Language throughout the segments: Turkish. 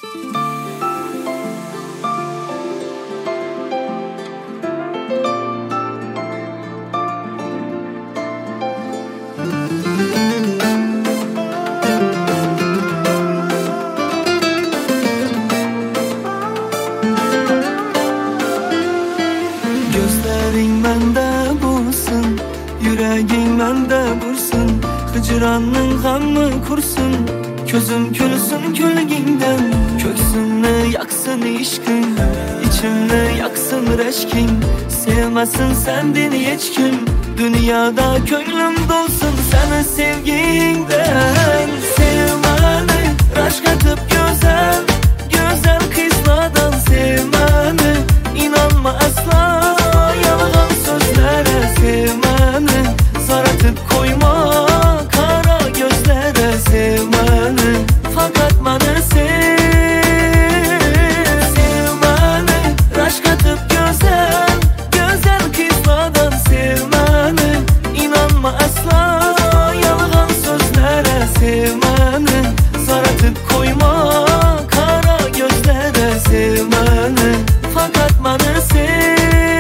Gözlerin mende bulsun, yüreğin mende vursun. Hicranın gamı kursun, közüm külsün külginden. Köksünü yaksın işkin, içimni yaksın reşkin. Sevmesin sendin hiç kim, dünyada köylüm dolsun seni sevginden. Sevmeni, aşk atıp güzel, güzel kızlardan sevmeni. İnanma asla yalan sözlere, sevmeni. Zar atıp koyma kara gözlere, sevmeni. Fakat beni sev, sevmeni. Aşk atıp güzel, güzel kızlardan sevmeni. İnanma asla yalan sözlere, sevmeni. Zar atıp koyma kara gözlere, sevmeni. Fakat beni sev.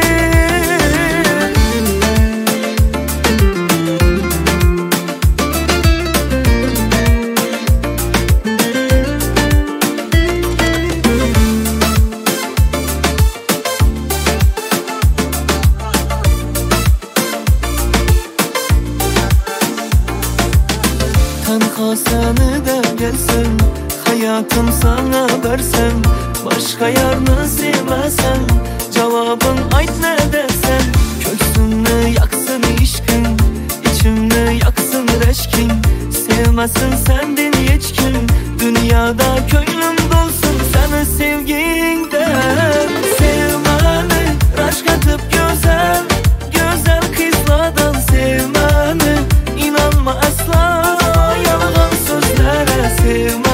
Tenha seni de gelsem, hayatım sana versem. Başka yarını sevmesem, cevabın ayt ne desem. Köksünü yaksın işkin, içimni yaksın reşkin. Sevmesin sendin hiç kim, dünyada köylüm dolsun seni sevginden. Sevmeni, aşk atıp güzel, güzel kızlardan sevmeni. İnanma asla yalan sözlere, sevmeni.